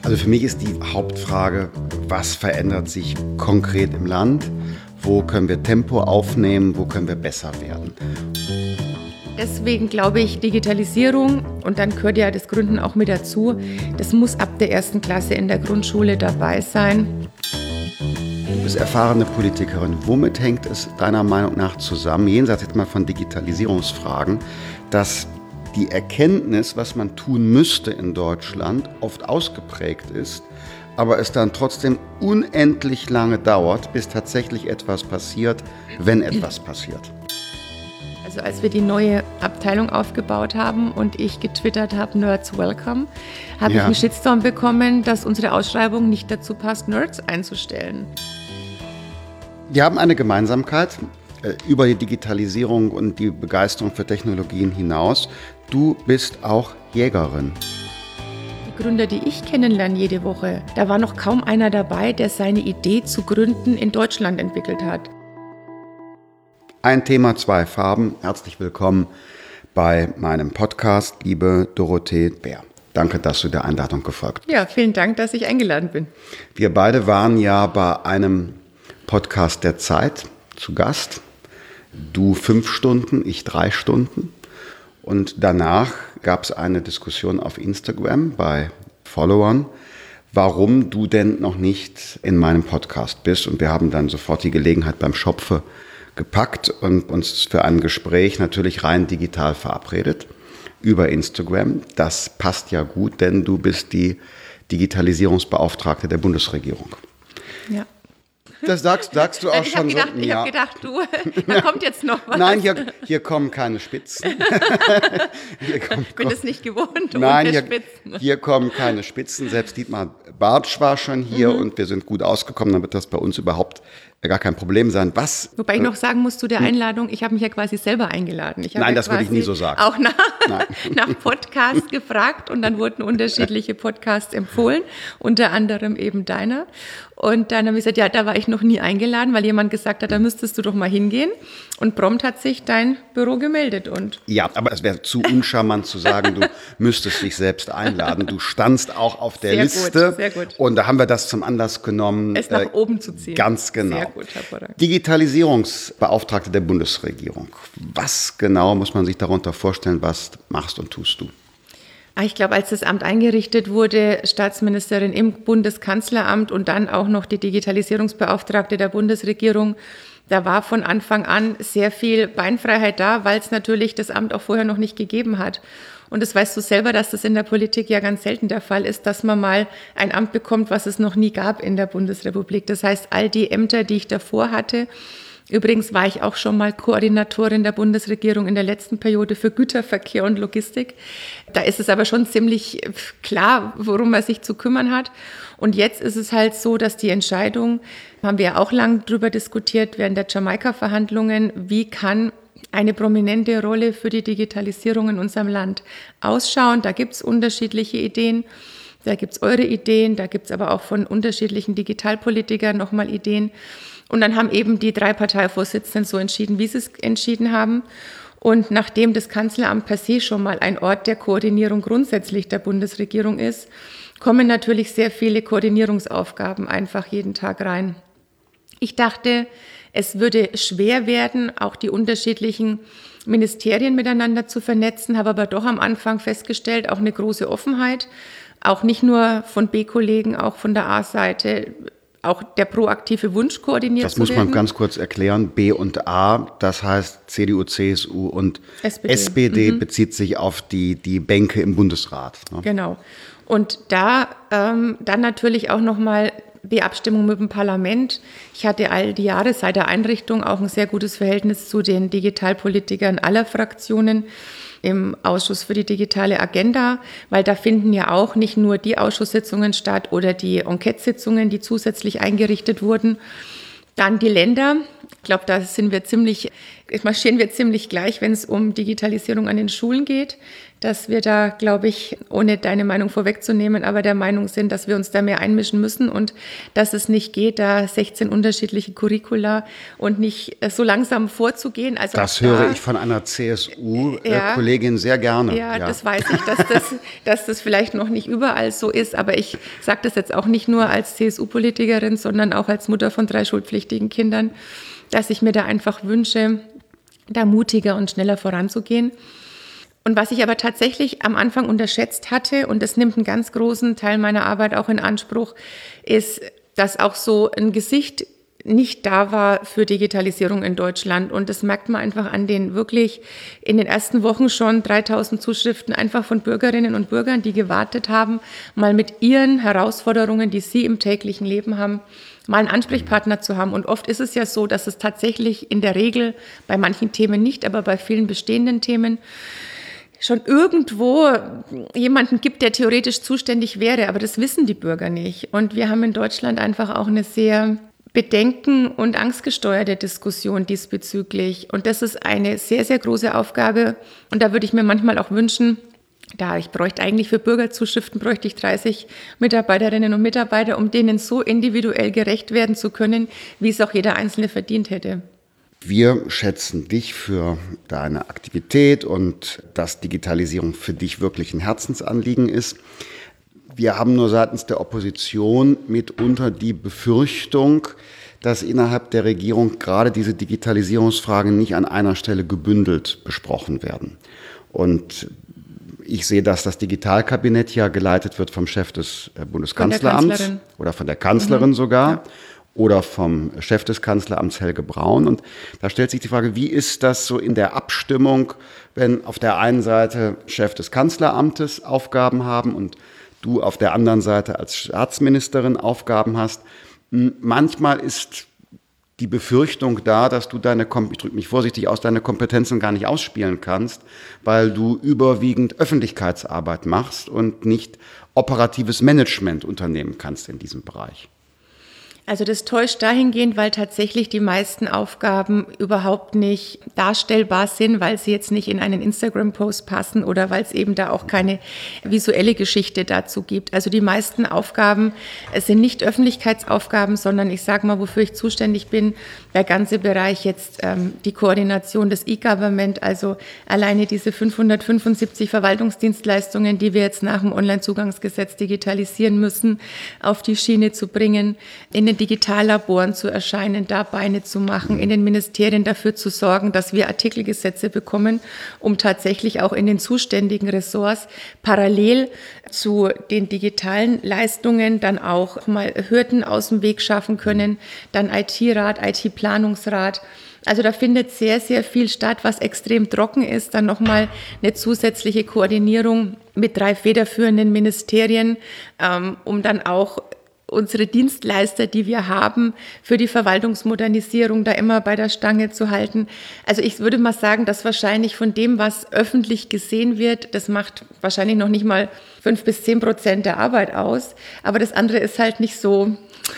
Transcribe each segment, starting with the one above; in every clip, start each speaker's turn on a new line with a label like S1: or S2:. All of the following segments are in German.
S1: Also für mich ist die Hauptfrage, was verändert sich konkret im Land? Wo können wir Tempo aufnehmen? Wo können wir besser werden?
S2: Deswegen glaube ich, Digitalisierung, und dann gehört ja das Gründen auch mit dazu, das muss ab der 1. Klasse in der Grundschule dabei sein.
S1: Du bist erfahrene Politikerin. Womit hängt es deiner Meinung nach zusammen, jenseits jetzt mal von Digitalisierungsfragen, dass die Erkenntnis, was man tun müsste in Deutschland, oft ausgeprägt ist, aber es dann trotzdem unendlich lange dauert, bis tatsächlich etwas passiert, wenn etwas passiert?
S2: Also als wir die neue Abteilung aufgebaut haben und ich getwittert habe, Nerds welcome, habe ich einen Shitstorm bekommen, dass unsere Ausschreibung nicht dazu passt, Nerds einzustellen.
S1: Wir haben eine Gemeinsamkeit über die Digitalisierung und die Begeisterung für Technologien hinaus. Du bist auch Jägerin.
S2: Die Gründer, die ich kennenlerne jede Woche, da war noch kaum einer dabei, der seine Idee zu gründen in Deutschland entwickelt hat.
S1: Ein Thema, zwei Farben. Herzlich willkommen bei meinem Podcast, liebe Dorothee Bär. Danke, dass du der Einladung gefolgt bist.
S2: Ja, vielen Dank, dass ich eingeladen bin.
S1: Wir beide waren ja bei einem Podcast der Zeit zu Gast. Du 5 Stunden, ich 3 Stunden. Und danach gab es eine Diskussion auf Instagram bei Followern, warum du denn noch nicht in meinem Podcast bist. Und wir haben dann sofort die Gelegenheit beim Schopfe gepackt und uns für ein Gespräch natürlich rein digital verabredet über Instagram. Das passt ja gut, denn du bist die Digitalisierungsbeauftragte der Bundesregierung.
S2: Ja.
S1: Das sagst du auch schon so.
S2: Ich habe gedacht, da kommt jetzt noch was.
S1: Nein, hier kommen keine Spitzen.
S2: Ich bin es nicht gewohnt,
S1: nein,
S2: ohne Spitzen.
S1: Hier kommen keine Spitzen. Selbst Dietmar Bartsch war schon hier und wir sind gut ausgekommen, dann wird das bei uns überhaupt gar kein Problem sein.
S2: Wobei ich noch sagen muss zu der Einladung, ich habe mich ja quasi selber eingeladen.
S1: Nein, das würde ich nie so sagen.
S2: Auch nach Podcasts gefragt und dann wurden unterschiedliche Podcasts empfohlen, unter anderem eben deiner. Und dann habe ich gesagt, ja, da war ich noch nie eingeladen, weil jemand gesagt hat, da müsstest du doch mal hingehen. Und prompt hat sich dein Büro gemeldet.
S1: Ja, aber es wäre zu uncharmant zu sagen, du müsstest dich selbst einladen. Du standst auch auf der Liste.
S2: Sehr gut.
S1: Und da haben wir das zum Anlass genommen,
S2: es nach oben zu ziehen.
S1: Ganz genau.
S2: Sehr gut, hervorragend.
S1: Digitalisierungsbeauftragte der Bundesregierung. Was genau muss man sich darunter vorstellen, was machst und tust du?
S2: Ich glaube, als das Amt eingerichtet wurde, Staatsministerin im Bundeskanzleramt und dann auch noch die Digitalisierungsbeauftragte der Bundesregierung, da war von Anfang an sehr viel Beinfreiheit da, weil es natürlich das Amt auch vorher noch nicht gegeben hat. Und das weißt du selber, dass das in der Politik ja ganz selten der Fall ist, dass man mal ein Amt bekommt, was es noch nie gab in der Bundesrepublik. Das heißt, all die Ämter, die ich davor hatte, übrigens war ich auch schon mal Koordinatorin der Bundesregierung in der letzten Periode für Güterverkehr und Logistik. Da ist es aber schon ziemlich klar, worum man sich zu kümmern hat. Und jetzt ist es halt so, dass die Entscheidung, haben wir ja auch lange drüber diskutiert während der Jamaika-Verhandlungen, wie kann eine prominente Rolle für die Digitalisierung in unserem Land ausschauen. Da gibt es unterschiedliche Ideen. Da gibt es eure Ideen, da gibt es aber auch von unterschiedlichen Digitalpolitikern nochmal Ideen. Und dann haben eben die 3 Parteivorsitzenden so entschieden, wie sie es entschieden haben. Und nachdem das Kanzleramt per se schon mal ein Ort der Koordinierung grundsätzlich der Bundesregierung ist, kommen natürlich sehr viele Koordinierungsaufgaben einfach jeden Tag rein. Ich dachte, es würde schwer werden, auch die unterschiedlichen Ministerien miteinander zu vernetzen, habe aber doch am Anfang festgestellt, auch eine große Offenheit, auch nicht nur von B-Kollegen, auch von der A-Seite, auch der proaktive Wunsch koordiniert zu werden.
S1: Das muss man ganz kurz erklären. B und A, das heißt CDU, CSU und SPD bezieht sich auf die Bänke im Bundesrat. Ne?
S2: Genau. Und da dann natürlich auch nochmal die Abstimmung mit dem Parlament. Ich hatte all die Jahre seit der Einrichtung auch ein sehr gutes Verhältnis zu den Digitalpolitikern aller Fraktionen im Ausschuss für die digitale Agenda, weil da finden ja auch nicht nur die Ausschusssitzungen statt oder die Enquete-Sitzungen, die zusätzlich eingerichtet wurden. Dann die Länder. Ich glaube, da sind wir ziemlich marschieren wir ziemlich gleich, wenn es um Digitalisierung an den Schulen geht, dass wir da, glaube ich, ohne deine Meinung vorwegzunehmen, aber der Meinung sind, dass wir uns da mehr einmischen müssen und dass es nicht geht, da 16 unterschiedliche Curricula und nicht so langsam vorzugehen. Also
S1: das höre ich von einer CSU-Kollegin sehr gerne.
S2: Ja, das weiß ich, dass das vielleicht noch nicht überall so ist, aber ich sage das jetzt auch nicht nur als CSU-Politikerin, sondern auch als Mutter von 3 schulpflichtigen Kindern, dass ich mir da einfach wünsche, da mutiger und schneller voranzugehen. Und was ich aber tatsächlich am Anfang unterschätzt hatte, und das nimmt einen ganz großen Teil meiner Arbeit auch in Anspruch, ist, dass auch so ein Gesicht nicht da war für Digitalisierung in Deutschland. Und das merkt man einfach an den wirklich in den ersten Wochen schon 3000 Zuschriften einfach von Bürgerinnen und Bürgern, die gewartet haben, mal mit ihren Herausforderungen, die sie im täglichen Leben haben, mal einen Ansprechpartner zu haben. Und oft ist es ja so, dass es tatsächlich in der Regel bei manchen Themen nicht, aber bei vielen bestehenden Themen schon irgendwo jemanden gibt, der theoretisch zuständig wäre, aber das wissen die Bürger nicht. Und wir haben in Deutschland einfach auch eine sehr bedenken- und angstgesteuerte Diskussion diesbezüglich. Und das ist eine sehr, sehr große Aufgabe. Und da würde ich mir manchmal auch wünschen, ich bräuchte eigentlich für Bürgerzuschriften 30 Mitarbeiterinnen und Mitarbeiter, um denen so individuell gerecht werden zu können, wie es auch jeder Einzelne verdient hätte.
S1: Wir schätzen dich für deine Aktivität und dass Digitalisierung für dich wirklich ein Herzensanliegen ist. Wir haben nur seitens der Opposition mitunter die Befürchtung, dass innerhalb der Regierung gerade diese Digitalisierungsfragen nicht an einer Stelle gebündelt besprochen werden. Und ich sehe, dass das Digitalkabinett ja geleitet wird vom Chef des Bundeskanzleramts oder von der Kanzlerin sogar. Ja. Oder vom Chef des Kanzleramts Helge Braun. Und da stellt sich die Frage, wie ist das so in der Abstimmung, wenn auf der einen Seite Chef des Kanzleramtes Aufgaben haben und du auf der anderen Seite als Staatsministerin Aufgaben hast. Manchmal ist die Befürchtung da, dass du ich drücke mich vorsichtig aus, deine Kompetenzen gar nicht ausspielen kannst, weil du überwiegend Öffentlichkeitsarbeit machst und nicht operatives Management unternehmen kannst in diesem Bereich.
S2: Also das täuscht dahingehend, weil tatsächlich die meisten Aufgaben überhaupt nicht darstellbar sind, weil sie jetzt nicht in einen Instagram-Post passen oder weil es eben da auch keine visuelle Geschichte dazu gibt. Also die meisten Aufgaben sind nicht Öffentlichkeitsaufgaben, sondern ich sage mal, wofür ich zuständig bin, der ganze Bereich jetzt die Koordination des E-Government, also alleine diese 575 Verwaltungsdienstleistungen, die wir jetzt nach dem Onlinezugangsgesetz digitalisieren müssen, auf die Schiene zu bringen, in den Digitallaboren zu erscheinen, da Beine zu machen, in den Ministerien dafür zu sorgen, dass wir Artikelgesetze bekommen, um tatsächlich auch in den zuständigen Ressorts parallel zu den digitalen Leistungen dann auch mal Hürden aus dem Weg schaffen können, dann IT-Rat, IT-Planungsrat. Also da findet sehr, sehr viel statt, was extrem trocken ist. Dann nochmal eine zusätzliche Koordinierung mit 3 federführenden Ministerien, um dann auch unsere Dienstleister, die wir haben, für die Verwaltungsmodernisierung da immer bei der Stange zu halten. Also ich würde mal sagen, dass wahrscheinlich von dem, was öffentlich gesehen wird, das macht wahrscheinlich noch nicht mal 5-10% der Arbeit aus. Aber das andere ist halt nicht so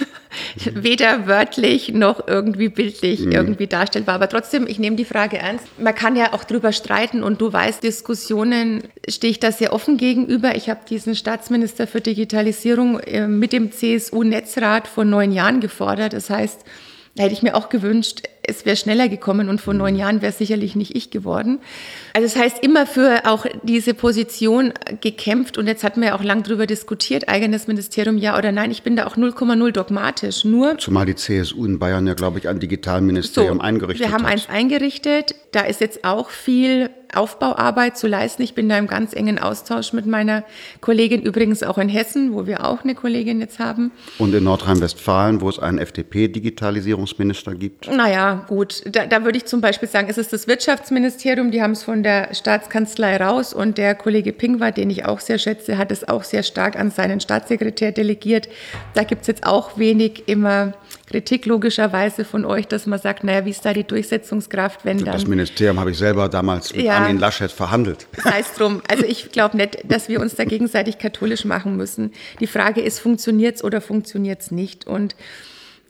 S2: weder wörtlich noch irgendwie bildlich irgendwie darstellbar. Aber trotzdem, ich nehme die Frage ernst. Man kann ja auch drüber streiten und du weißt, Diskussionen stehe ich da sehr offen gegenüber. Ich habe diesen Staatsminister für Digitalisierung mit dem CSU-Netzrat vor 9 Jahren gefordert. Das heißt, da hätte ich mir auch gewünscht, es wäre schneller gekommen und vor 9 Jahren wäre es sicherlich nicht ich geworden. Also das heißt, immer für auch diese Position gekämpft und jetzt hatten wir ja auch lang drüber diskutiert, eigenes Ministerium ja oder nein. Ich bin da auch 0,0 dogmatisch.
S1: Zumal die CSU in Bayern ja, glaube ich, ein Digitalministerium eingerichtet hat.
S2: Wir haben eins eingerichtet, da ist jetzt auch viel Aufbauarbeit zu leisten. Ich bin da im ganz engen Austausch mit meiner Kollegin, übrigens auch in Hessen, wo wir auch eine Kollegin jetzt haben.
S1: Und in Nordrhein-Westfalen, wo es einen FDP-Digitalisierungsminister gibt.
S2: Naja, gut, da würde ich zum Beispiel sagen, es ist das Wirtschaftsministerium, die haben es von der Staatskanzlei raus und der Kollege Pingwer, den ich auch sehr schätze, hat es auch sehr stark an seinen Staatssekretär delegiert. Da gibt es jetzt auch wenig immer Kritik logischerweise von euch, dass man sagt, naja, wie ist da die Durchsetzungskraft, wenn dann...
S1: Das Ministerium habe ich selber damals mit Armin Laschet verhandelt.
S2: Sei es drum. Also ich glaube nicht, dass wir uns da gegenseitig katholisch machen müssen. Die Frage ist, funktioniert es oder funktioniert es nicht? Und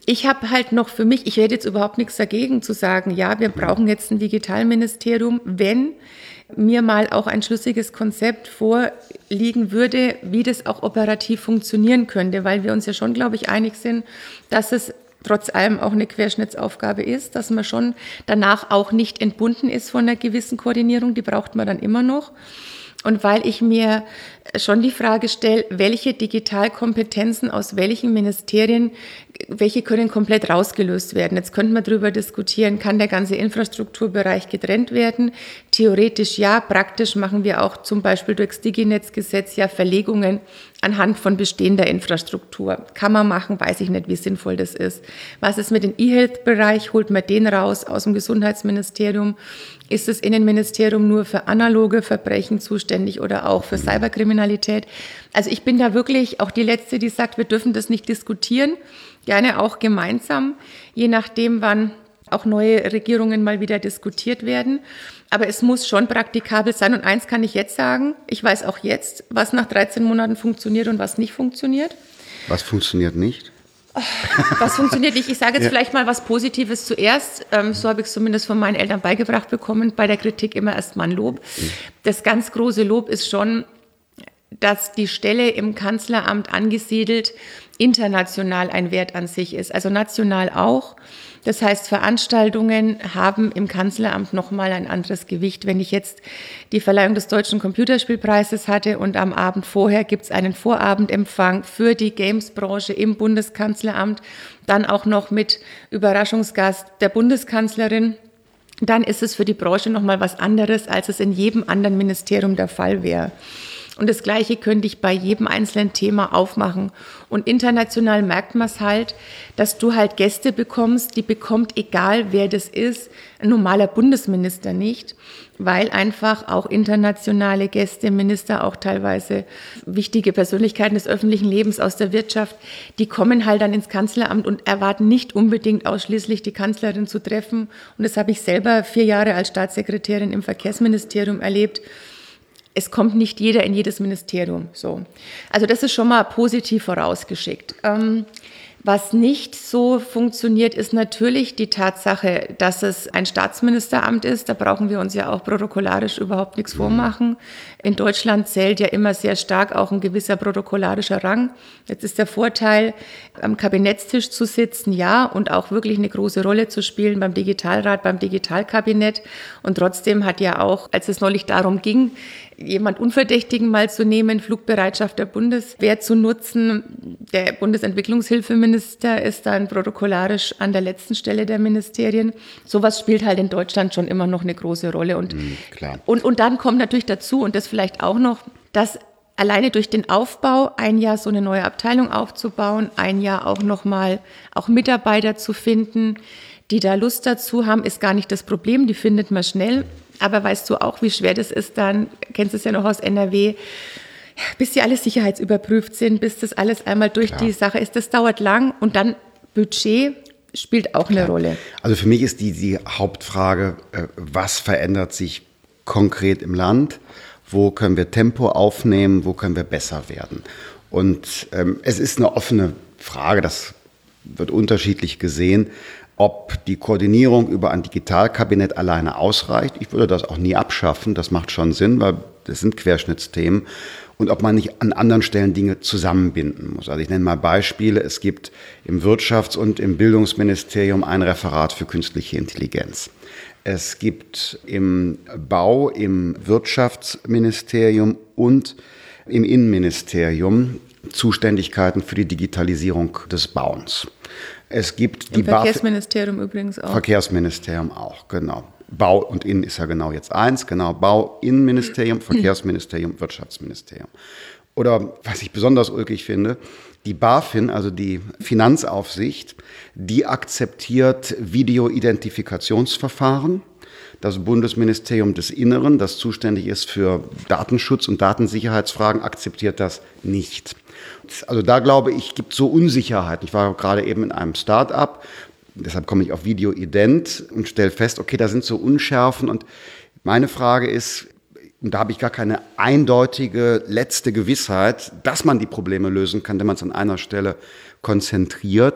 S2: Ich habe halt noch für mich, ich hätte jetzt überhaupt nichts dagegen zu sagen, ja, wir brauchen jetzt ein Digitalministerium, wenn mir mal auch ein schlüssiges Konzept vorliegen würde, wie das auch operativ funktionieren könnte, weil wir uns ja schon, glaube ich, einig sind, dass es trotz allem auch eine Querschnittsaufgabe ist, dass man schon danach auch nicht entbunden ist von einer gewissen Koordinierung, die braucht man dann immer noch. Und weil ich mir schon die Frage stelle, welche Digitalkompetenzen aus welchen Ministerien, welche können komplett rausgelöst werden. Jetzt könnte man darüber diskutieren, kann der ganze Infrastrukturbereich getrennt werden? Theoretisch ja, praktisch machen wir auch zum Beispiel durchs Diginetzgesetz ja Verlegungen anhand von bestehender Infrastruktur. Kann man machen, weiß ich nicht, wie sinnvoll das ist. Was ist mit dem E-Health-Bereich? Holt man den raus aus dem Gesundheitsministerium? Ist das Innenministerium nur für analoge Verbrechen zuständig oder auch für Cyberkriminalität? Also ich bin da wirklich auch die Letzte, die sagt, wir dürfen das nicht diskutieren, gerne auch gemeinsam, je nachdem, wann auch neue Regierungen mal wieder diskutiert werden. Aber es muss schon praktikabel sein. Und eins kann ich jetzt sagen, ich weiß auch jetzt, was nach 13 Monaten funktioniert und was nicht funktioniert.
S1: Was funktioniert nicht?
S2: Was funktioniert nicht? Ich sage jetzt vielleicht mal was Positives zuerst. So habe ich es zumindest von meinen Eltern beigebracht bekommen. Bei der Kritik immer erstmal ein Lob. Das ganz große Lob ist schon, dass die Stelle im Kanzleramt angesiedelt international ein Wert an sich ist. Also national auch. Das heißt, Veranstaltungen haben im Kanzleramt nochmal ein anderes Gewicht. Wenn ich jetzt die Verleihung des Deutschen Computerspielpreises hatte und am Abend vorher gibt es einen Vorabendempfang für die Games-Branche im Bundeskanzleramt, dann auch noch mit Überraschungsgast der Bundeskanzlerin, dann ist es für die Branche nochmal was anderes, als es in jedem anderen Ministerium der Fall wäre. Und das Gleiche könnte ich bei jedem einzelnen Thema aufmachen. Und international merkt man es halt, dass du halt Gäste bekommst, die bekommt, egal wer das ist, ein normaler Bundesminister nicht, weil einfach auch internationale Gäste, Minister, auch teilweise wichtige Persönlichkeiten des öffentlichen Lebens aus der Wirtschaft, die kommen halt dann ins Kanzleramt und erwarten nicht unbedingt ausschließlich die Kanzlerin zu treffen. Und das habe ich selber 4 Jahre als Staatssekretärin im Verkehrsministerium erlebt. Es kommt nicht jeder in jedes Ministerium. So. Also das ist schon mal positiv vorausgeschickt. Was nicht so funktioniert, ist natürlich die Tatsache, dass es ein Staatsministeramt ist. Da brauchen wir uns ja auch protokollarisch überhaupt nichts vormachen. In Deutschland zählt ja immer sehr stark auch ein gewisser protokollarischer Rang. Jetzt ist der Vorteil, am Kabinettstisch zu sitzen, ja, und auch wirklich eine große Rolle zu spielen beim Digitalrat, beim Digitalkabinett. Und trotzdem hat ja auch, als es neulich darum ging, jemand Unverdächtigen mal zu nehmen, Flugbereitschaft der Bundeswehr zu nutzen. Der Bundesentwicklungshilfeminister ist dann protokollarisch an der letzten Stelle der Ministerien. Sowas spielt halt in Deutschland schon immer noch eine große Rolle. Und,
S1: klar.
S2: Und dann kommt natürlich dazu, und das vielleicht auch noch, dass alleine durch den Aufbau, ein Jahr so eine neue Abteilung aufzubauen, ein Jahr auch nochmal auch Mitarbeiter zu finden, die da Lust dazu haben, ist gar nicht das Problem, die findet man schnell. Aber weißt du auch, wie schwer das ist dann, kennst du es ja noch aus NRW, bis die alle sicherheitsüberprüft sind, bis das alles einmal durch die Sache ist. Das dauert lang und dann Budget spielt auch eine Rolle.
S1: Also für mich ist die Hauptfrage, was verändert sich konkret im Land? Wo können wir Tempo aufnehmen? Wo können wir besser werden? Und es ist eine offene Frage, das wird unterschiedlich gesehen, ob die Koordinierung über ein Digitalkabinett alleine ausreicht. Ich würde das auch nie abschaffen, das macht schon Sinn, weil das sind Querschnittsthemen. Und ob man nicht an anderen Stellen Dinge zusammenbinden muss. Also ich nenne mal Beispiele. Es gibt im Wirtschafts- und im Bildungsministerium ein Referat für künstliche Intelligenz. Es gibt im Bau, im Wirtschaftsministerium und im Innenministerium Zuständigkeiten für die Digitalisierung des Bauens. Es gibt
S2: im Verkehrsministerium übrigens auch.
S1: Verkehrsministerium auch, genau. Bau und Innen ist ja genau jetzt eins, genau. Bau, Innenministerium, Verkehrsministerium, Wirtschaftsministerium. Oder was ich besonders ulkig finde, die BaFin, also die Finanzaufsicht, die akzeptiert Videoidentifikationsverfahren. Das Bundesministerium des Inneren, das zuständig ist für Datenschutz und Datensicherheitsfragen, akzeptiert das nicht. Also da glaube ich, gibt es so Unsicherheiten. Ich war gerade eben in einem Start-up, deshalb komme ich auf Videoident und stelle fest, okay, da sind so Unschärfen. Und meine Frage ist, und da habe ich gar keine eindeutige letzte Gewissheit, dass man die Probleme lösen kann, wenn man es an einer Stelle konzentriert.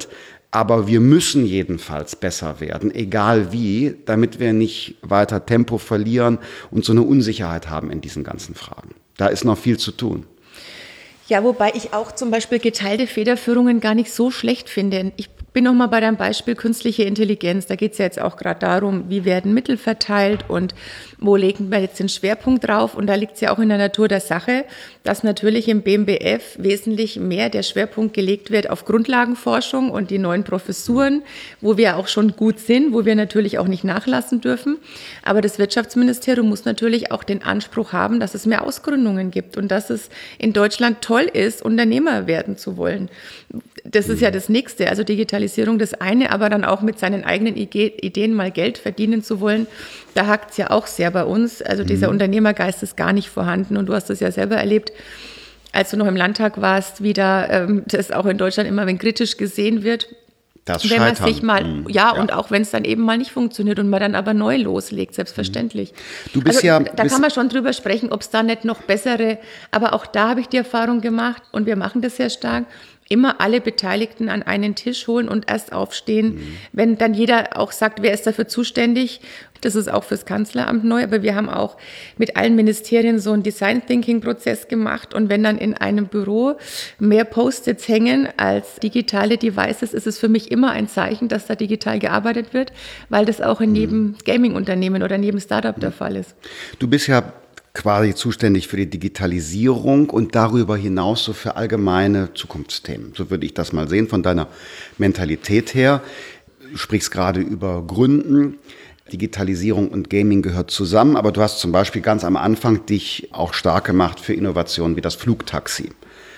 S1: Aber wir müssen jedenfalls besser werden, egal wie, damit wir nicht weiter Tempo verlieren und so eine Unsicherheit haben in diesen ganzen Fragen. Da ist noch viel zu tun.
S2: Ja, wobei ich auch zum Beispiel geteilte Federführungen gar nicht so schlecht finde. Ich bin noch mal bei deinem Beispiel künstliche Intelligenz. Da geht es ja jetzt auch gerade darum, wie werden Mittel verteilt und wo legen wir jetzt den Schwerpunkt drauf. Und da liegt es ja auch in der Natur der Sache, dass natürlich im BMBF wesentlich mehr der Schwerpunkt gelegt wird auf Grundlagenforschung und die neuen Professuren, wo wir auch schon gut sind, wo wir natürlich auch nicht nachlassen dürfen. Aber das Wirtschaftsministerium muss natürlich auch den Anspruch haben, dass es mehr Ausgründungen gibt und dass es in Deutschland toll ist, Unternehmer werden zu wollen. Das ist ja das Nächste, also Digitalisierung das eine, aber dann auch mit seinen eigenen Ideen mal Geld verdienen zu wollen, da hakt es ja auch sehr bei uns. Also dieser Unternehmergeist ist gar nicht vorhanden und du hast das ja selber erlebt, als du noch im Landtag warst, wie da das auch in Deutschland immer wenn kritisch gesehen wird.
S1: Das
S2: wenn man
S1: Scheitern.
S2: sich mal, und auch wenn es dann eben mal nicht funktioniert und man dann aber neu loslegt, selbstverständlich.
S1: Du bist
S2: da kann man schon drüber sprechen, ob es da nicht noch bessere, aber auch da habe ich die Erfahrung gemacht und wir machen das sehr stark, immer alle Beteiligten an einen Tisch holen und erst aufstehen, wenn dann jeder auch sagt, wer ist dafür zuständig. Das ist auch fürs Kanzleramt neu, aber wir haben auch mit allen Ministerien so einen Design-Thinking-Prozess gemacht und wenn dann in einem Büro mehr Post-its hängen als digitale Devices, ist es für mich immer ein Zeichen, dass da digital gearbeitet wird, weil das auch in jedem Gaming-Unternehmen oder in jedem Startup der Fall ist.
S1: Du bist ja quasi zuständig für die Digitalisierung und darüber hinaus so für allgemeine Zukunftsthemen. So würde ich das mal sehen von deiner Mentalität her. Du sprichst gerade über Gründen. Digitalisierung und Gaming gehört zusammen, aber du hast zum Beispiel ganz am Anfang dich auch stark gemacht für Innovationen wie das Flugtaxi.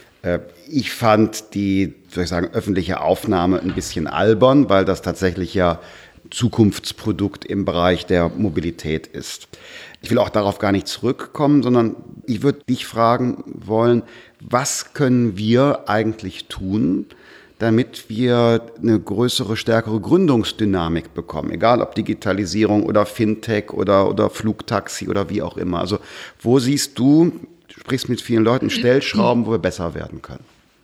S1: Ich fand die, soll ich sagen, öffentliche Aufnahme ein bisschen albern, weil das tatsächlich ja Zukunftsprodukt im Bereich der Mobilität ist. Ich will auch darauf gar nicht zurückkommen, sondern ich würde dich fragen wollen, was können wir eigentlich tun, damit wir eine größere, stärkere Gründungsdynamik bekommen, egal ob Digitalisierung oder Fintech oder Flugtaxi oder wie auch immer. Also wo siehst du sprichst mit vielen Leuten, Stellschrauben, wo wir besser werden können?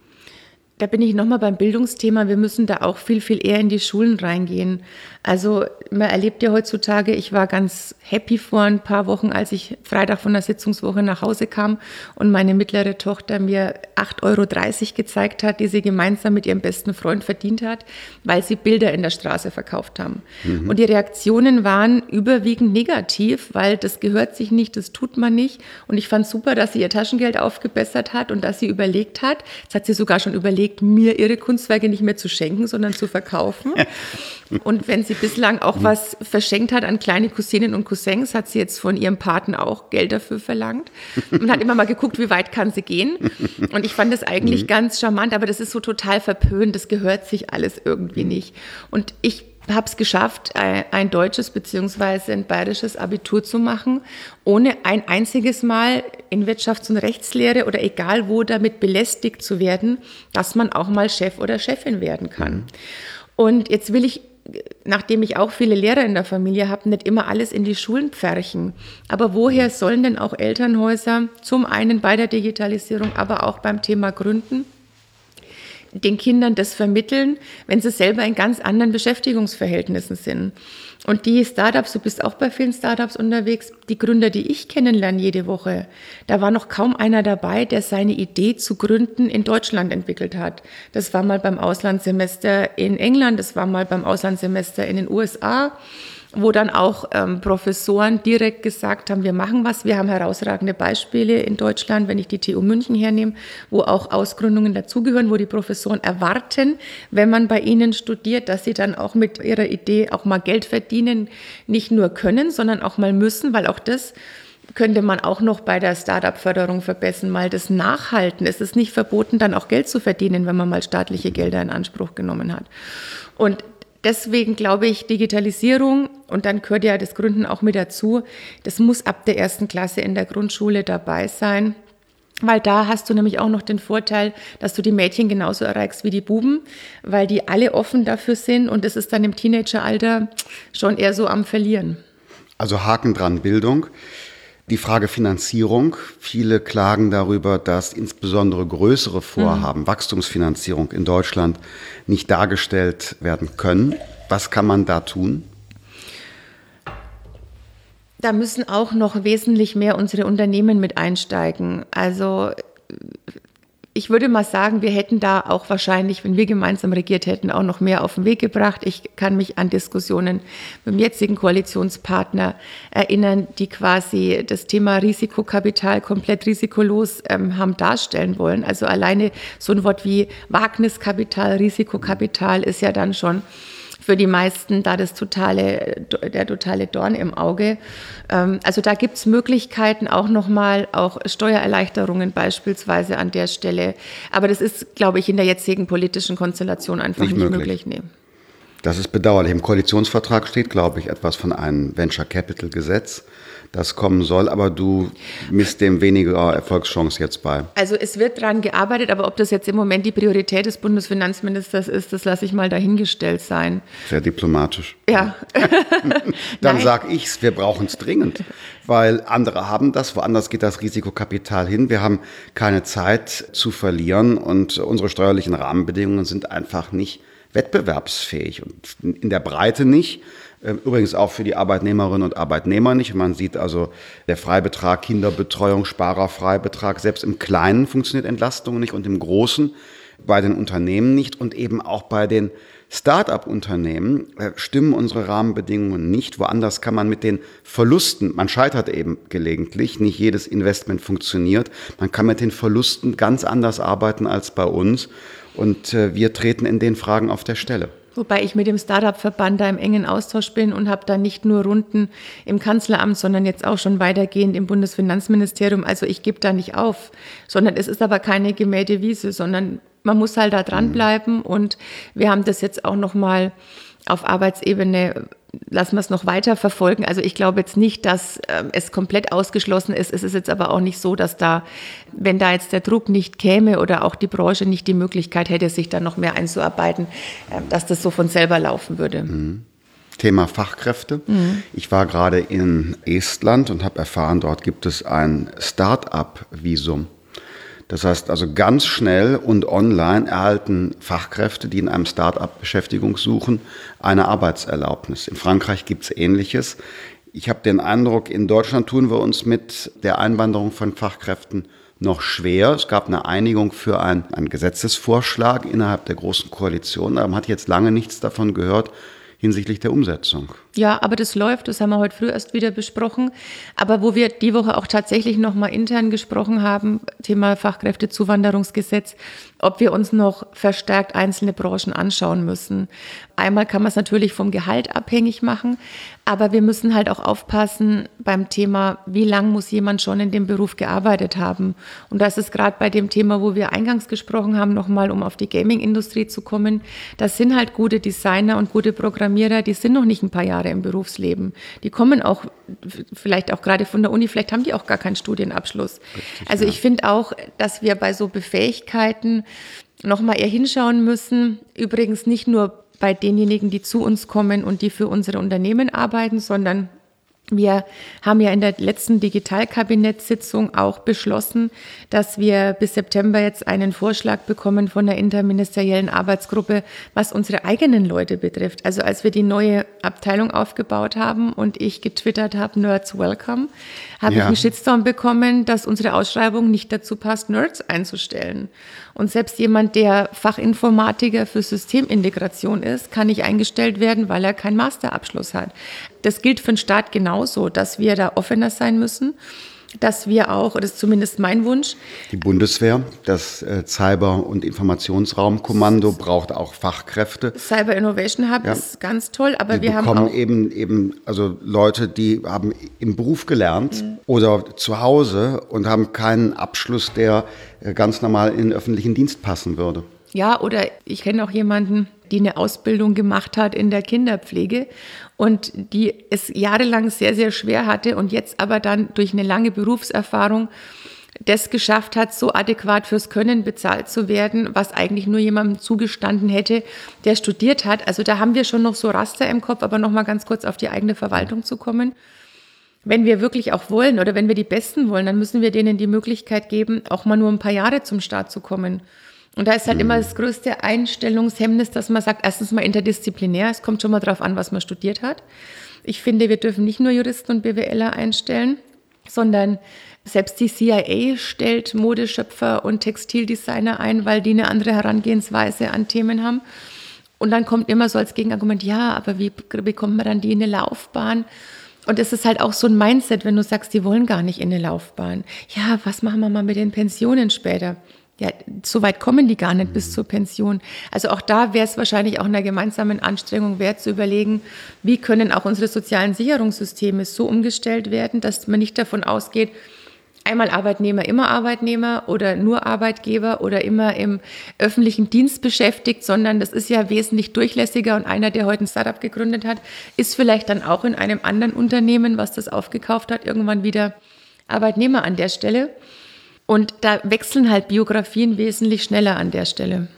S2: Da bin ich nochmal beim Bildungsthema. Wir müssen da auch viel, viel eher in die Schulen reingehen. Also man erlebt ja heutzutage, ich war ganz happy vor ein paar Wochen, als ich Freitag von der Sitzungswoche nach Hause kam und meine mittlere Tochter mir 8,30 € gezeigt hat, die sie gemeinsam mit ihrem besten Freund verdient hat, weil sie Bilder in der Straße verkauft haben. Und die Reaktionen waren überwiegend negativ, weil das gehört sich nicht, das tut man nicht. Und ich fand super, dass sie ihr Taschengeld aufgebessert hat und dass sie überlegt hat, das hat sie sogar schon überlegt, mir ihre Kunstwerke nicht mehr zu schenken, sondern zu verkaufen. Und wenn sie bislang auch was verschenkt hat an kleine Cousinen und Cousins, hat sie jetzt von ihrem Paten auch Geld dafür verlangt. Und hat immer mal geguckt, wie weit kann sie gehen. Und ich fand das eigentlich ganz charmant, aber das ist so total verpönt, das gehört sich alles irgendwie nicht. Und ich habe es geschafft, ein deutsches bzw. ein bayerisches Abitur zu machen, ohne ein einziges Mal in Wirtschafts- und Rechtslehre oder egal wo damit belästigt zu werden, dass man auch mal Chef oder Chefin werden kann. Und jetzt will ich, nachdem ich auch viele Lehrer in der Familie habe, nicht immer alles in die Schulen pferchen. Aber woher sollen denn auch Elternhäuser zum einen bei der Digitalisierung, aber auch beim Thema Gründen den Kindern das vermitteln, wenn sie selber in ganz anderen Beschäftigungsverhältnissen sind. Und die Startups, du bist auch bei vielen Startups unterwegs, die Gründer, die ich kennenlerne jede Woche, da war noch kaum einer dabei, der seine Idee zu gründen in Deutschland entwickelt hat. Das war mal beim Auslandssemester in England, das war mal beim Auslandssemester in den USA, wo dann auch Professoren direkt gesagt haben, wir machen was. Wir haben herausragende Beispiele in Deutschland, wenn ich die TU München hernehme, wo auch Ausgründungen dazugehören, wo die Professoren erwarten, wenn man bei ihnen studiert, dass sie dann auch mit ihrer Idee auch mal Geld verdienen, nicht nur können, sondern auch mal müssen, weil auch das könnte man auch noch bei der Start-up-Förderung verbessern, mal das Nachhalten. Es ist nicht verboten, dann auch Geld zu verdienen, wenn man mal staatliche Gelder in Anspruch genommen hat. Und deswegen glaube ich, Digitalisierung, und dann gehört ja das Gründen auch mit dazu, das muss ab der 1. Klasse in der Grundschule dabei sein, weil da hast du nämlich auch noch den Vorteil, dass du die Mädchen genauso erreichst wie die Buben, weil die alle offen dafür sind und es ist dann im Teenageralter schon eher so am Verlieren.
S1: Also Haken dran, Bildung. Die Frage Finanzierung. Viele klagen darüber, dass insbesondere größere Vorhaben, Wachstumsfinanzierung in Deutschland nicht dargestellt werden können. Was kann man da tun?
S2: Da müssen auch noch wesentlich mehr unsere Unternehmen mit einsteigen. Also ich würde mal sagen, wir hätten da auch wahrscheinlich, wenn wir gemeinsam regiert hätten, auch noch mehr auf den Weg gebracht. Ich kann mich an Diskussionen mit dem jetzigen Koalitionspartner erinnern, die quasi das Thema Risikokapital komplett risikolos haben darstellen wollen. Also alleine so ein Wort wie Wagniskapital, Risikokapital ist ja dann schon für die meisten da der totale Dorn im Auge. Also da gibt es Möglichkeiten, auch nochmal auch Steuererleichterungen beispielsweise an der Stelle. Aber das ist, glaube ich, in der jetzigen politischen Konstellation einfach nicht möglich. Nee.
S1: Das ist bedauerlich. Im Koalitionsvertrag steht, glaube ich, etwas von einem Venture-Capital-Gesetz, das kommen soll, aber du misst dem weniger Erfolgschance jetzt bei.
S2: Also es wird daran gearbeitet, aber ob das jetzt im Moment die Priorität des Bundesfinanzministers ist, das lasse ich mal dahingestellt sein.
S1: Sehr diplomatisch.
S2: Ja.
S1: Dann sage ich's, wir brauchen es dringend, weil andere haben das, woanders geht das Risikokapital hin. Wir haben keine Zeit zu verlieren und unsere steuerlichen Rahmenbedingungen sind einfach nicht wettbewerbsfähig und in der Breite nicht. Übrigens auch für die Arbeitnehmerinnen und Arbeitnehmer nicht. Man sieht also, der Freibetrag, Kinderbetreuung, Sparerfreibetrag, selbst im Kleinen funktioniert Entlastung nicht und im Großen bei den Unternehmen nicht und eben auch bei den Start-up-Unternehmen stimmen unsere Rahmenbedingungen nicht. Woanders kann man mit den Verlusten, man scheitert eben gelegentlich, nicht jedes Investment funktioniert, man kann mit den Verlusten ganz anders arbeiten als bei uns und wir treten in den Fragen auf der Stelle.
S2: Wobei ich mit dem Startup-Verband da im engen Austausch bin und habe da nicht nur Runden im Kanzleramt, sondern jetzt auch schon weitergehend im Bundesfinanzministerium. Also ich gebe da nicht auf, sondern es ist aber keine gemähte Wiese, sondern man muss halt da dranbleiben. Und wir haben das jetzt auch nochmal auf Arbeitsebene, lassen wir es noch weiter verfolgen. Also ich glaube jetzt nicht, dass es komplett ausgeschlossen ist. Es ist jetzt aber auch nicht so, dass da, wenn da jetzt der Druck nicht käme oder auch die Branche nicht die Möglichkeit hätte, sich da noch mehr einzuarbeiten, dass das so von selber laufen würde.
S1: Thema Fachkräfte. Ich war gerade in Estland und habe erfahren, dort gibt es ein Start-up-Visum. Das heißt also ganz schnell und online erhalten Fachkräfte, die in einem Start-up Beschäftigung suchen, eine Arbeitserlaubnis. In Frankreich gibt es Ähnliches. Ich habe den Eindruck, in Deutschland tun wir uns mit der Einwanderung von Fachkräften noch schwer. Es gab eine Einigung für einen Gesetzesvorschlag innerhalb der Großen Koalition, aber man hat jetzt lange nichts davon gehört hinsichtlich der Umsetzung.
S2: Ja, aber das läuft, das haben wir heute früh erst wieder besprochen. Aber wo wir die Woche auch tatsächlich nochmal intern gesprochen haben, Thema Fachkräftezuwanderungsgesetz, ob wir uns noch verstärkt einzelne Branchen anschauen müssen. Einmal kann man es natürlich vom Gehalt abhängig machen, aber wir müssen halt auch aufpassen beim Thema, wie lang muss jemand schon in dem Beruf gearbeitet haben. Und das ist gerade bei dem Thema, wo wir eingangs gesprochen haben, nochmal, um auf die Gaming-Industrie zu kommen. Das sind halt gute Designer und gute Programmierer, die sind noch nicht ein paar Jahre im Berufsleben. Die kommen auch vielleicht auch gerade von der Uni, vielleicht haben die auch gar keinen Studienabschluss. Richtig, also ich finde auch, dass wir bei so Befähigkeiten nochmal eher hinschauen müssen. Übrigens nicht nur bei denjenigen, die zu uns kommen und die für unsere Unternehmen arbeiten, sondern wir haben ja in der letzten Digitalkabinettssitzung auch beschlossen, dass wir bis September jetzt einen Vorschlag bekommen von der interministeriellen Arbeitsgruppe, was unsere eigenen Leute betrifft. Also als wir die neue Abteilung aufgebaut haben und ich getwittert habe, Nerds Welcome, habe ich einen Shitstorm bekommen, dass unsere Ausschreibung nicht dazu passt, Nerds einzustellen. Und selbst jemand, der Fachinformatiker für Systemintegration ist, kann nicht eingestellt werden, weil er keinen Masterabschluss hat. Das gilt für den Staat genauso, dass wir da offener sein müssen, dass wir auch, das ist zumindest mein Wunsch. Die
S1: Bundeswehr, das Cyber- und Informationsraumkommando braucht auch Fachkräfte.
S2: Cyber Innovation Hub ist ganz toll, aber wir haben auch
S1: eben also Leute, die haben im Beruf gelernt oder zu Hause und haben keinen Abschluss, der ganz normal in den öffentlichen Dienst passen würde.
S2: Ja, oder ich kenne auch jemanden, die eine Ausbildung gemacht hat in der Kinderpflege und die es jahrelang sehr, sehr schwer hatte und jetzt aber dann durch eine lange Berufserfahrung das geschafft hat, so adäquat fürs Können bezahlt zu werden, was eigentlich nur jemandem zugestanden hätte, der studiert hat. Also da haben wir schon noch so Raster im Kopf, aber noch mal ganz kurz auf die eigene Verwaltung zu kommen. wenn wir wirklich auch wollen oder wenn wir die Besten wollen, dann müssen wir denen die Möglichkeit geben, auch mal nur ein paar Jahre zum Start zu kommen. Und da ist halt immer das größte Einstellungshemmnis, dass man sagt, erstens mal interdisziplinär, es kommt schon mal drauf an, was man studiert hat. Ich finde, wir dürfen nicht nur Juristen und BWLer einstellen, sondern selbst die CIA stellt Modeschöpfer und Textildesigner ein, weil die eine andere Herangehensweise an Themen haben. Und dann kommt immer so als Gegenargument, ja, aber wie bekommt man dann die in eine Laufbahn? Und es ist halt auch so ein Mindset, wenn du sagst, die wollen gar nicht in eine Laufbahn. Ja, was machen wir mal mit den Pensionen später? Ja, so weit kommen die gar nicht bis zur Pension. Also auch da wäre es wahrscheinlich auch einer gemeinsamen Anstrengung wert zu überlegen, wie können auch unsere sozialen Sicherungssysteme so umgestellt werden, dass man nicht davon ausgeht, einmal Arbeitnehmer, immer Arbeitnehmer oder nur Arbeitgeber oder immer im öffentlichen Dienst beschäftigt, sondern das ist ja wesentlich durchlässiger und einer, der heute ein Startup gegründet hat, ist vielleicht dann auch in einem anderen Unternehmen, was das aufgekauft hat, irgendwann wieder Arbeitnehmer an der Stelle. Und da wechseln halt Biografien wesentlich schneller an der Stelle.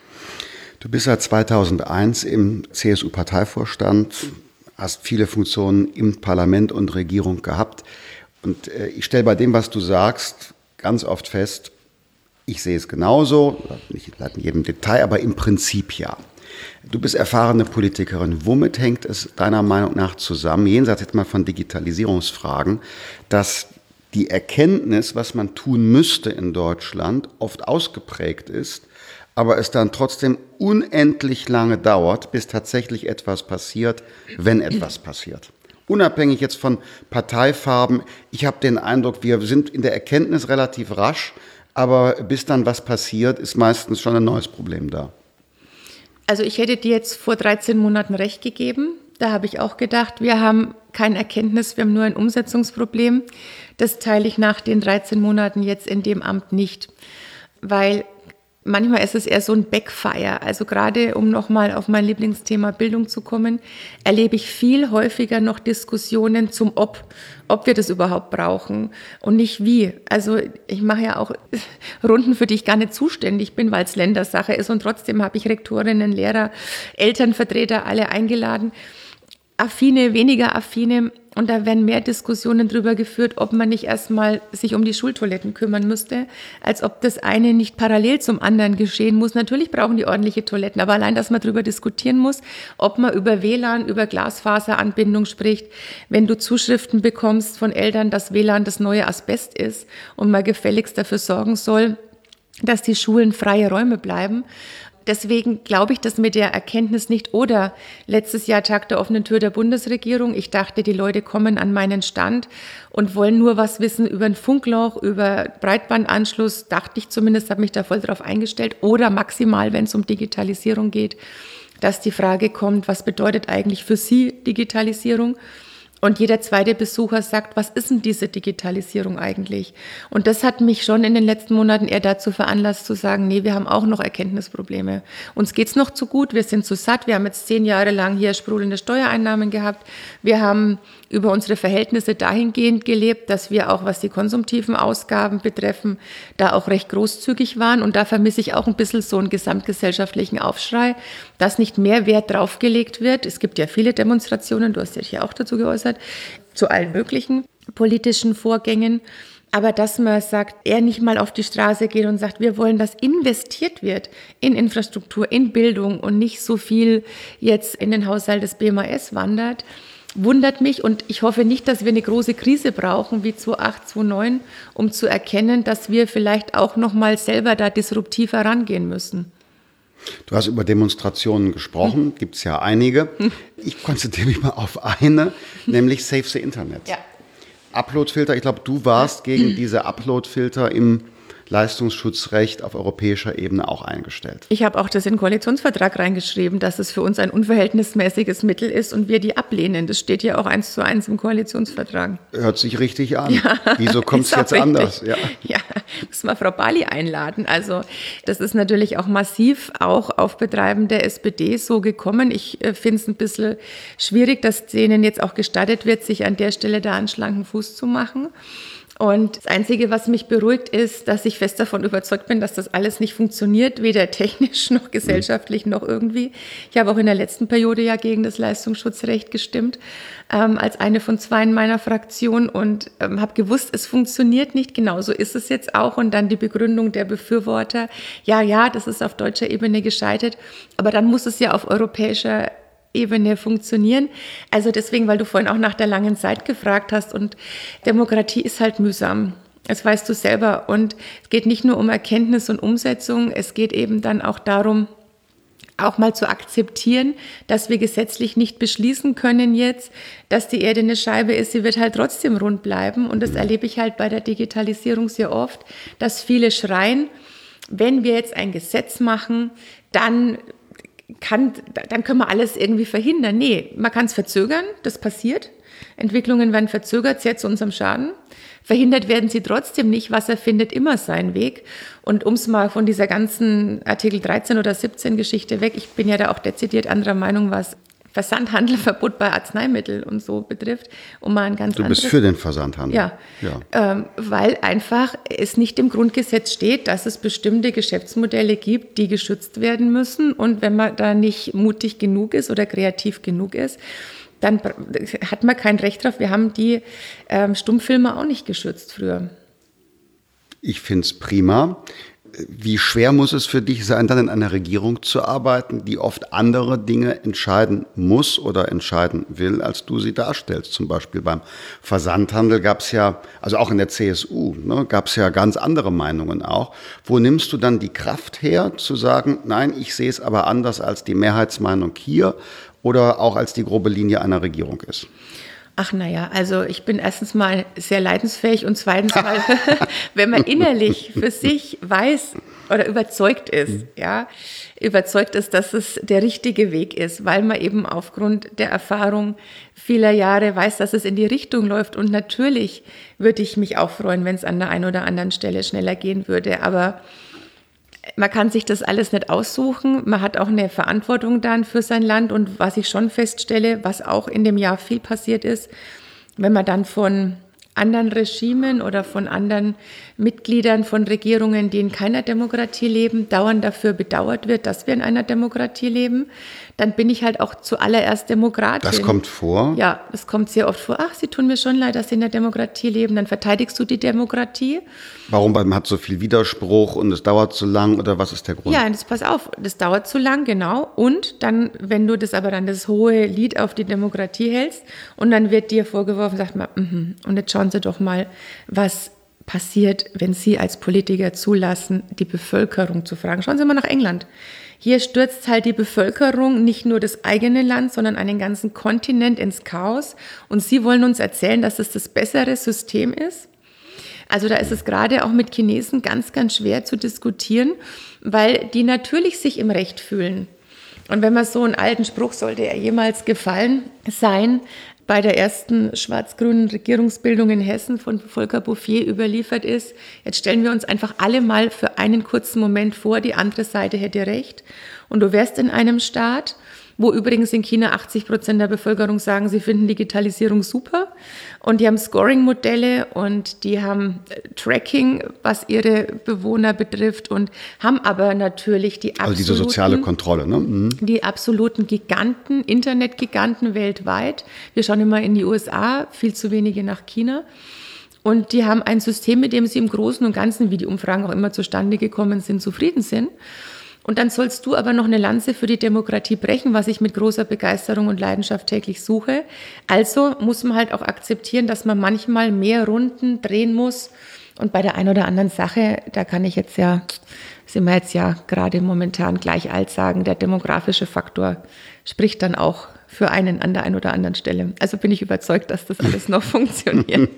S1: Du bist seit 2001 im CSU-Parteivorstand, hast viele Funktionen im Parlament und Regierung gehabt. Und ich stelle bei dem, was du sagst, ganz oft fest, ich sehe es genauso, nicht in jedem Detail, aber im Prinzip ja. Du bist erfahrene Politikerin. Womit hängt es deiner Meinung nach zusammen, jenseits jetzt mal von Digitalisierungsfragen, dass die Erkenntnis, was man tun müsste in Deutschland, oft ausgeprägt ist, aber es dann trotzdem unendlich lange dauert, bis tatsächlich etwas passiert, wenn etwas passiert? Unabhängig jetzt von Parteifarben, ich habe den Eindruck, wir sind in der Erkenntnis relativ rasch, aber bis dann was passiert, ist meistens schon ein neues Problem da.
S2: Also ich hätte dir jetzt vor 13 Monaten recht gegeben. Da habe ich auch gedacht, wir haben keine Erkenntnis, wir haben nur ein Umsetzungsproblem. Das teile ich nach den 13 Monaten jetzt in dem Amt nicht, weil manchmal ist es eher so ein Backfire. Also gerade, um nochmal auf mein Lieblingsthema Bildung zu kommen, erlebe ich viel häufiger noch Diskussionen zum ob wir das überhaupt brauchen und nicht wie. Also ich mache ja auch Runden, für die ich gar nicht zuständig bin, weil es Ländersache ist und trotzdem habe ich Rektorinnen, Lehrer, Elternvertreter alle eingeladen. Affine, weniger Affine. Und da werden mehr Diskussionen darüber geführt, ob man nicht erstmal sich um die Schultoiletten kümmern müsste, als ob das eine nicht parallel zum anderen geschehen muss. Natürlich brauchen die ordentliche Toiletten, aber allein, dass man darüber diskutieren muss, ob man über WLAN, über Glasfaseranbindung spricht, wenn du Zuschriften bekommst von Eltern, dass WLAN das neue Asbest ist und man gefälligst dafür sorgen soll, dass die Schulen freie Räume bleiben. Deswegen glaube ich, dass mit der Erkenntnis nicht, oder letztes Jahr Tag der offenen Tür der Bundesregierung, ich dachte, die Leute kommen an meinen Stand und wollen nur was wissen über ein Funkloch, über Breitbandanschluss, dachte ich zumindest, habe mich da voll drauf eingestellt, oder maximal, wenn es um Digitalisierung geht, dass die Frage kommt, was bedeutet eigentlich für Sie Digitalisierung? Und jeder zweite Besucher sagt, was ist denn diese Digitalisierung eigentlich? Und das hat mich schon in den letzten Monaten eher dazu veranlasst zu sagen, nee, wir haben auch noch Erkenntnisprobleme. Uns geht's noch zu gut, wir sind zu satt, wir haben jetzt 10 Jahre lang hier sprudelnde Steuereinnahmen gehabt. Wir haben über unsere Verhältnisse dahingehend gelebt, dass wir auch, was die konsumtiven Ausgaben betreffen, da auch recht großzügig waren. Und da vermisse ich auch ein bisschen so einen gesamtgesellschaftlichen Aufschrei, dass nicht mehr Wert draufgelegt wird. Es gibt ja viele Demonstrationen, du hast dich ja auch dazu geäußert, zu allen möglichen politischen Vorgängen. Aber dass man sagt, er nicht mal auf die Straße geht und sagt, wir wollen, dass investiert wird in Infrastruktur, in Bildung und nicht so viel jetzt in den Haushalt des BMAS wandert, wundert mich. Und ich hoffe nicht, dass wir eine große Krise brauchen wie 2008, 2009, um zu erkennen, dass wir vielleicht auch noch mal selber da disruptiv herangehen müssen.
S1: Du hast über Demonstrationen gesprochen, gibt es ja einige. Ich konzentriere mich mal auf eine, nämlich Save the Internet.
S2: Ja.
S1: Uploadfilter, ich glaube, du warst gegen diese Uploadfilter im Leistungsschutzrecht auf europäischer Ebene auch eingestellt.
S2: Ich habe auch das in den Koalitionsvertrag reingeschrieben, dass es für uns ein unverhältnismäßiges Mittel ist und wir die ablehnen. Das steht ja auch 1:1 im Koalitionsvertrag.
S1: Hört sich richtig an.
S2: Ja,
S1: wieso kommt es jetzt anders?
S2: Ja, müssen wir Frau Bali einladen. Also das ist natürlich auch massiv auch auf Betreiben der SPD so gekommen. Ich finde es ein bisschen schwierig, dass denen jetzt auch gestattet wird, sich an der Stelle da einen schlanken Fuß zu machen. Und das Einzige, was mich beruhigt, ist, dass ich fest davon überzeugt bin, dass das alles nicht funktioniert, weder technisch noch gesellschaftlich noch irgendwie. Ich habe auch in der letzten Periode ja gegen das Leistungsschutzrecht gestimmt, als eine von 2 in meiner Fraktion und habe gewusst, es funktioniert nicht. Genauso ist es jetzt auch. Und dann die Begründung der Befürworter, ja, das ist auf deutscher Ebene gescheitert, aber dann muss es ja auf europäischer Ebene funktionieren. Also deswegen, weil du vorhin auch nach der langen Zeit gefragt hast und Demokratie ist halt mühsam. Das weißt du selber. Und es geht nicht nur um Erkenntnis und Umsetzung, es geht eben dann auch darum, auch mal zu akzeptieren, dass wir gesetzlich nicht beschließen können jetzt, dass die Erde eine Scheibe ist, sie wird halt trotzdem rund bleiben. Und das erlebe ich halt bei der Digitalisierung sehr oft, dass viele schreien, wenn wir jetzt ein Gesetz machen, dann können wir alles irgendwie verhindern. Nee, man kann es verzögern, das passiert. Entwicklungen werden verzögert, sehr zu unserem Schaden. Verhindert werden sie trotzdem nicht. Wasser findet immer seinen Weg. Und um es mal von dieser ganzen Artikel 13 oder 17 Geschichte weg, ich bin ja da auch dezidiert anderer Meinung, was Versandhandelverbot bei Arzneimitteln und so betrifft. Um mal ein ganz
S1: Du bist für den Versandhandel?
S2: Ja. Weil einfach es nicht im Grundgesetz steht, dass es bestimmte Geschäftsmodelle gibt, die geschützt werden müssen. Und wenn man da nicht mutig genug ist oder kreativ genug ist, dann hat man kein Recht drauf. Wir haben die Stummfilme auch nicht geschützt früher.
S1: Ich finde es prima. Wie schwer muss es für dich sein, dann in einer Regierung zu arbeiten, die oft andere Dinge entscheiden muss oder entscheiden will, als du sie darstellst? Zum Beispiel beim Versandhandel gab es ja, also auch in der CSU, gab es ja ganz andere Meinungen auch. Wo nimmst du dann die Kraft her, zu sagen, nein, ich sehe es aber anders als die Mehrheitsmeinung hier oder auch als die grobe Linie einer Regierung ist?
S2: Ach naja, also ich bin erstens mal sehr leidensfähig und zweitens mal, wenn man innerlich für sich weiß oder überzeugt ist, dass es der richtige Weg ist, weil man eben aufgrund der Erfahrung vieler Jahre weiß, dass es in die Richtung läuft. Und natürlich würde ich mich auch freuen, wenn es an der einen oder anderen Stelle schneller gehen würde, aber man kann sich das alles nicht aussuchen. Man hat auch eine Verantwortung dann für sein Land. Und was ich schon feststelle, was auch in dem Jahr viel passiert ist, wenn man dann von anderen Regimen oder von anderen Mitgliedern von Regierungen, die in keiner Demokratie leben, dauernd dafür bedauert wird, dass wir in einer Demokratie leben, dann bin ich halt auch zuallererst Demokratin.
S1: Das kommt vor?
S2: Ja, das kommt sehr oft vor. Ach, Sie tun mir schon leid, dass Sie in der Demokratie leben. Dann verteidigst du die Demokratie.
S1: Warum? Weil man hat so viel Widerspruch und es dauert zu lang oder was ist der Grund?
S2: Ja, pass auf, das dauert zu lang, genau. Und dann, wenn du das hohe Lied auf die Demokratie hältst und dann wird dir vorgeworfen, sagt man, und jetzt schauen Sie doch mal, was passiert, wenn Sie als Politiker zulassen, die Bevölkerung zu fragen. Schauen Sie mal nach England. Hier stürzt halt die Bevölkerung nicht nur das eigene Land, sondern einen ganzen Kontinent ins Chaos. Und Sie wollen uns erzählen, dass es das bessere System ist? Also da ist es gerade auch mit Chinesen ganz, ganz schwer zu diskutieren, weil die natürlich sich im Recht fühlen. Und wenn man so einen alten Spruch, sollte er jemals gefallen sein, bei der ersten schwarz-grünen Regierungsbildung in Hessen von Volker Bouffier überliefert ist, jetzt stellen wir uns einfach alle mal für einen kurzen Moment vor, die andere Seite hätte recht. Und du wärst in einem Staat, wo übrigens in China 80% der Bevölkerung sagen, sie finden Digitalisierung super. Und die haben Scoring-Modelle und die haben Tracking, was ihre Bewohner betrifft und haben aber natürlich die absoluten...
S1: Also diese soziale Kontrolle, ne? Mhm.
S2: Die absoluten Giganten, Internetgiganten weltweit. Wir schauen immer in die USA, viel zu wenige nach China. Und die haben ein System, mit dem sie im Großen und Ganzen, wie die Umfragen auch immer zustande gekommen sind, zufrieden sind. Und dann sollst du aber noch eine Lanze für die Demokratie brechen, was ich mit großer Begeisterung und Leidenschaft täglich suche. Also muss man halt auch akzeptieren, dass man manchmal mehr Runden drehen muss. Und bei der einen oder anderen Sache, da kann ich jetzt ja, sind wir jetzt ja gerade momentan gleich alt sagen, der demografische Faktor spricht dann auch für einen an der einen oder anderen Stelle. Also bin ich überzeugt, dass das alles noch funktioniert.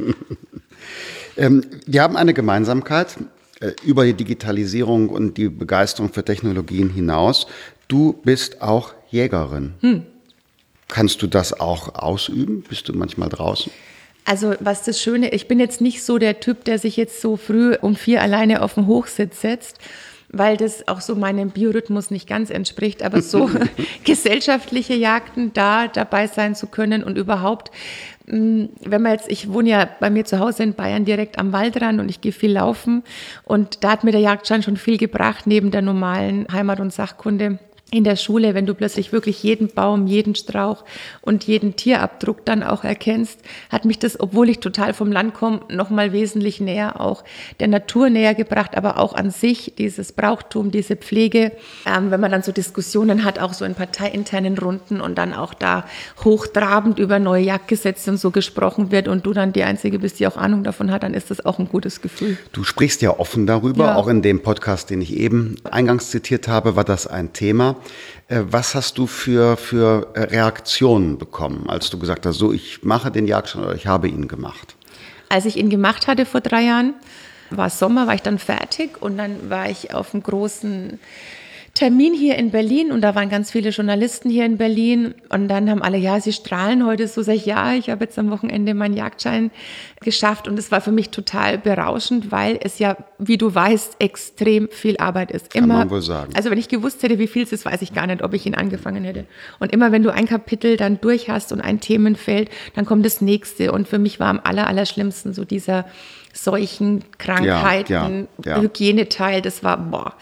S1: Wir haben eine Gemeinsamkeit über die Digitalisierung und die Begeisterung für Technologien hinaus. Du bist auch Jägerin. Kannst du das auch ausüben? Bist du manchmal draußen?
S2: Also was das Schöne, ich bin jetzt nicht so der Typ, der sich jetzt so früh um 4 alleine auf den Hochsitz setzt, weil das auch so meinem Biorhythmus nicht ganz entspricht, aber so gesellschaftliche Jagden, da dabei sein zu können und überhaupt ich wohne ja bei mir zu Hause in Bayern direkt am Waldrand und ich gehe viel laufen und da hat mir der Jagdschein schon viel gebracht, neben der normalen Heimat- und Sachkunde. In der Schule, wenn du plötzlich wirklich jeden Baum, jeden Strauch und jeden Tierabdruck dann auch erkennst, hat mich das, obwohl ich total vom Land komme, nochmal wesentlich näher auch der Natur näher gebracht, aber auch an sich, dieses Brauchtum, diese Pflege. Wenn man dann so Diskussionen hat, auch so in parteiinternen Runden und dann auch da hochtrabend über neue Jagdgesetze und so gesprochen wird und du dann die Einzige bist, die auch Ahnung davon hat, dann ist das auch ein gutes Gefühl.
S1: Du sprichst ja offen darüber,
S2: Ja.
S1: Auch in dem Podcast, den ich eben eingangs zitiert habe, war das ein Thema. Was hast du für Reaktionen bekommen, als du gesagt hast, so ich mache den Jagdschein oder ich habe ihn gemacht?
S2: Als ich ihn gemacht hatte vor 3 Jahren, war Sommer, war ich dann fertig und dann war ich auf einem großen Termin hier in Berlin und da waren ganz viele Journalisten hier in Berlin und dann haben alle, ja, Sie strahlen heute so, sag ich, ja, ich habe jetzt am Wochenende meinen Jagdschein geschafft und es war für mich total berauschend, weil es ja, wie du weißt, extrem viel Arbeit ist.
S1: Kann man wohl sagen.
S2: Also wenn ich gewusst hätte, wie viel es ist, weiß ich gar nicht, ob ich ihn angefangen hätte. Und immer wenn du ein Kapitel dann durch hast und ein Themenfeld, dann kommt das nächste und für mich war am allerschlimmsten so dieser Seuchen, Krankheiten,
S1: ja.
S2: Hygieneteil, das war, boah.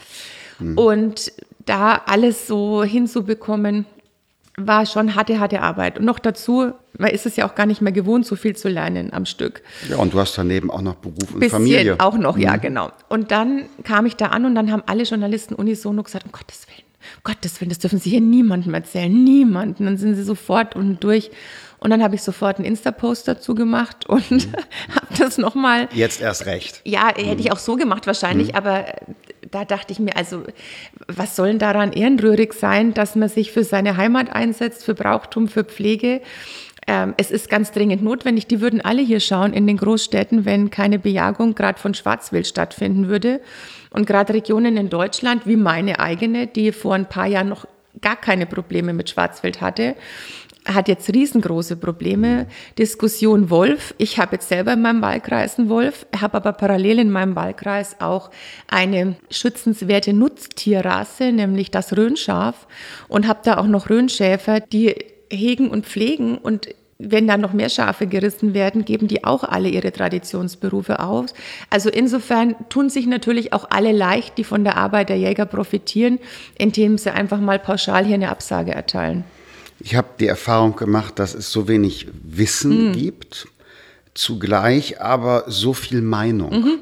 S2: Und da alles so hinzubekommen, war schon harte Arbeit. Und noch dazu, man ist es ja auch gar nicht mehr gewohnt, so viel zu lernen am Stück.
S1: Ja, und du hast daneben auch noch Beruf und
S2: Bisschen
S1: Familie.
S2: Auch noch, ja, genau. Und dann kam ich da an und dann haben alle Journalisten unisono gesagt, um Gottes Willen, das dürfen Sie hier niemandem erzählen, niemanden. Dann sind sie sofort unten durch. Und dann habe ich sofort einen Insta-Post dazu gemacht und habe das nochmal.
S1: Jetzt erst recht.
S2: Ja, hätte ich auch so gemacht wahrscheinlich, aber da dachte ich mir, also was soll denn daran ehrenrührig sein, dass man sich für seine Heimat einsetzt, für Brauchtum, für Pflege. Es ist ganz dringend notwendig. Die würden alle hier schauen in den Großstädten, wenn keine Bejagung gerade von Schwarzwild stattfinden würde. Und gerade Regionen in Deutschland, wie meine eigene, die vor ein paar Jahren noch gar keine Probleme mit Schwarzwild hatte, hat jetzt riesengroße Probleme. Diskussion Wolf. Ich habe jetzt selber in meinem Wahlkreis einen Wolf, habe aber parallel in meinem Wahlkreis auch eine schützenswerte Nutztierrasse, nämlich das Rhönschaf und habe da auch noch Rhönschäfer, die hegen und pflegen und wenn dann noch mehr Schafe gerissen werden, geben die auch alle ihre Traditionsberufe aus. Also insofern tun sich natürlich auch alle leicht, die von der Arbeit der Jäger profitieren, indem sie einfach mal pauschal hier eine Absage erteilen.
S1: Ich habe die Erfahrung gemacht, dass es so wenig Wissen gibt, zugleich aber so viel Meinung.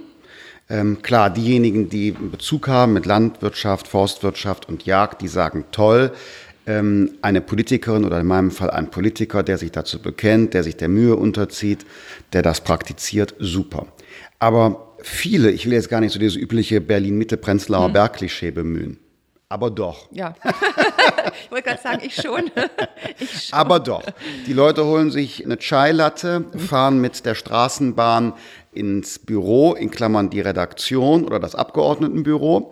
S1: Klar, diejenigen, die einen Bezug haben mit Landwirtschaft, Forstwirtschaft und Jagd, die sagen toll. Eine Politikerin oder in meinem Fall ein Politiker, der sich dazu bekennt, der sich der Mühe unterzieht, der das praktiziert, super. Aber viele, ich will jetzt gar nicht so dieses übliche Berlin-Mitte-Prenzlauer Berg-Klischee bemühen. Aber doch.
S2: Ja, ich wollte gerade sagen, ich schon.
S1: Aber doch. Die Leute holen sich eine Chai-Latte, fahren mit der Straßenbahn ins Büro, in Klammern die Redaktion oder das Abgeordnetenbüro,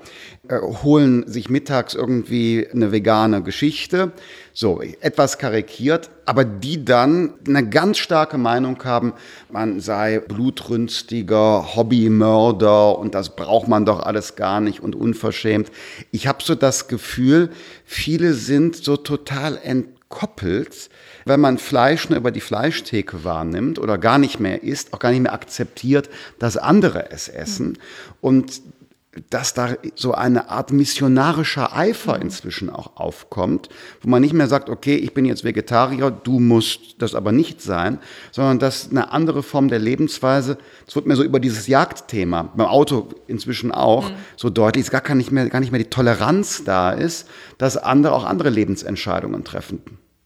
S1: holen sich mittags irgendwie eine vegane Geschichte, so etwas karikiert, aber die dann eine ganz starke Meinung haben, man sei blutrünstiger Hobbymörder und das braucht man doch alles gar nicht und unverschämt. Ich habe so das Gefühl, viele sind so total entkoppelt, wenn man Fleisch nur über die Fleischtheke wahrnimmt oder gar nicht mehr isst, auch gar nicht mehr akzeptiert, dass andere es essen und dass da so eine Art missionarischer Eifer inzwischen auch aufkommt, wo man nicht mehr sagt, okay, ich bin jetzt Vegetarier, du musst das aber nicht sein, sondern dass eine andere Form der Lebensweise, es wird mir so über dieses Jagdthema, beim Auto inzwischen auch, so deutlich, dass gar nicht mehr die Toleranz da ist, dass andere auch andere Lebensentscheidungen treffen.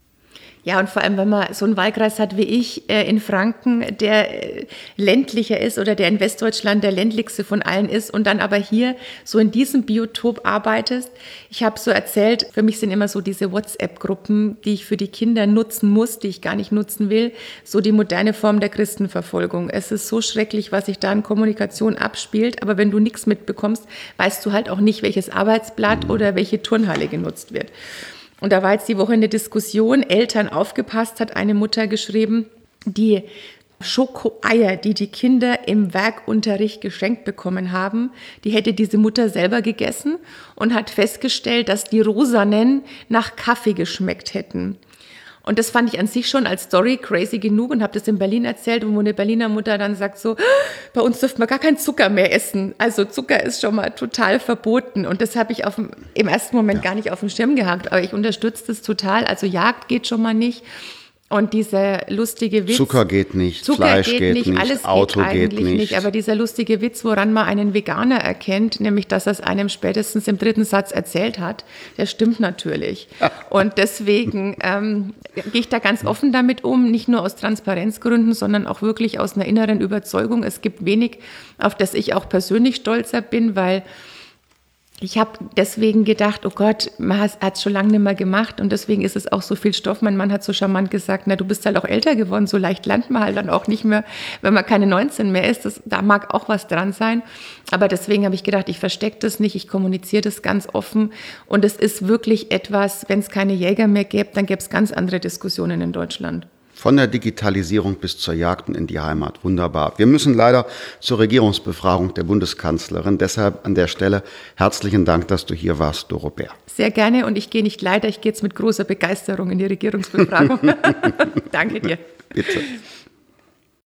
S2: Ja, und vor allem, wenn man so einen Wahlkreis hat wie ich in Franken, der ländlicher ist oder der in Westdeutschland der ländlichste von allen ist und dann aber hier so in diesem Biotop arbeitest. Ich habe so erzählt, für mich sind immer so diese WhatsApp-Gruppen, die ich für die Kinder nutzen muss, die ich gar nicht nutzen will, so die moderne Form der Christenverfolgung. Es ist so schrecklich, was sich da in Kommunikation abspielt, aber wenn du nichts mitbekommst, weißt du halt auch nicht, welches Arbeitsblatt oder welche Turnhalle genutzt wird. Und da war jetzt die Woche eine Diskussion, Eltern aufgepasst, hat eine Mutter geschrieben, die Schokoeier, die die Kinder im Werkunterricht geschenkt bekommen haben, die hätte diese Mutter selber gegessen und hat festgestellt, dass die rosanen nach Kaffee geschmeckt hätten. Und das fand ich an sich schon als Story crazy genug und habe das in Berlin erzählt, wo eine Berliner Mutter dann sagt so, bei uns dürfen wir gar keinen Zucker mehr essen. Also Zucker ist schon mal total verboten. Und das habe ich im ersten Moment gar nicht auf dem Schirm gehabt. Aber ich unterstütze das total. Also Jagd geht schon mal nicht. Und dieser lustige Witz.
S1: Zucker geht nicht, Fleisch geht nicht,
S2: alles
S1: Auto
S2: geht eigentlich
S1: nicht.
S2: Aber dieser lustige Witz, woran man einen Veganer erkennt, nämlich, dass er es einem spätestens im 3. Satz erzählt hat, der stimmt natürlich. Und deswegen gehe ich da ganz offen damit um, nicht nur aus Transparenzgründen, sondern auch wirklich aus einer inneren Überzeugung. Es gibt wenig, auf das ich auch persönlich stolzer bin, weil ich habe deswegen gedacht, oh Gott, man hat es schon lange nicht mehr gemacht und deswegen ist es auch so viel Stoff. Mein Mann hat so charmant gesagt, na, du bist halt auch älter geworden, so leicht lernt man halt dann auch nicht mehr, wenn man keine 19 mehr ist. Da mag auch was dran sein, aber deswegen habe ich gedacht, ich verstecke das nicht, ich kommuniziere das ganz offen und es ist wirklich etwas, wenn es keine Jäger mehr gäbe, dann gäbe es ganz andere Diskussionen in Deutschland.
S1: Von der Digitalisierung bis zur Jagd und in die Heimat. Wunderbar. Wir müssen leider zur Regierungsbefragung der Bundeskanzlerin. Deshalb an der Stelle herzlichen Dank, dass du hier warst, Doro Bär.
S2: Sehr gerne und ich gehe nicht leider, ich gehe jetzt mit großer Begeisterung in die Regierungsbefragung. Danke dir.
S1: Bitte.